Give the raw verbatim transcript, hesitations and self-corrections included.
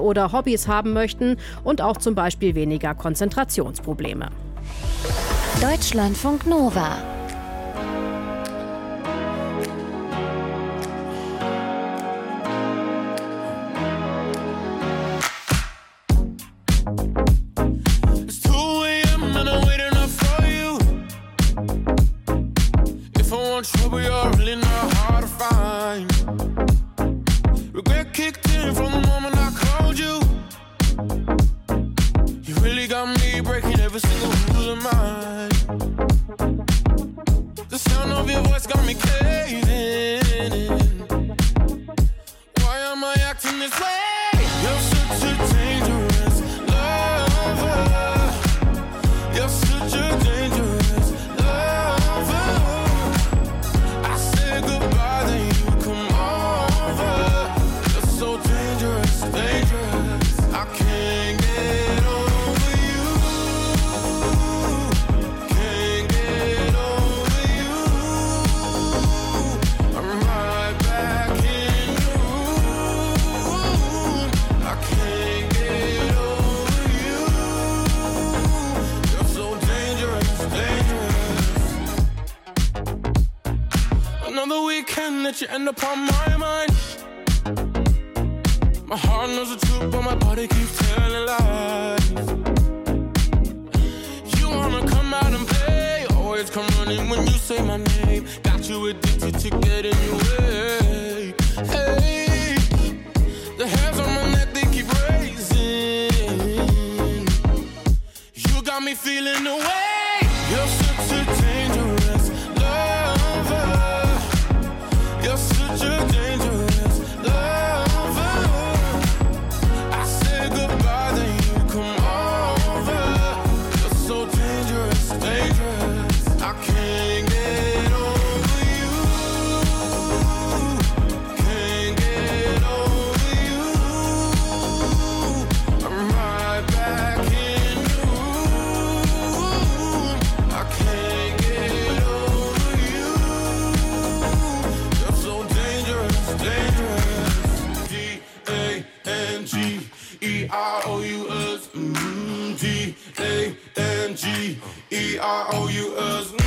oder Hobbys haben möchten und auch zum Beispiel weniger Konzentrationsprobleme. Deutschlandfunk Nova. Trouble, you're really not hard to find. Regret kicked in from the moment I called you. You really got me breaking every single rule of mine. The sound of your voice got me caving in. Why am I acting this way? You're such a dangerous lover. You're such a dangerous lover. Goodbye, then you come over. You're so dangerous, dangerous. I can't get over you. Can't get over you. I'm right back in your room. I can't get over you. You're so dangerous, dangerous. Another weekend that you end up on my mind. My heart knows the truth, but my body keeps telling lies. You wanna come out and play, always come running when you say my name. Got you addicted to getting your way. Hey, the hairs on my neck, they keep raising. You got me feeling the way. You're such a dangerous lover. You're such a dangerous lover. I say goodbye, then you come over. You're so dangerous, dangerous. I can't get over you. Can't get over you. I'm right back in your room. I can't get over you. You're so dangerous, dangerous. D A N G E R O U S. Mm, D A N G E R O U S.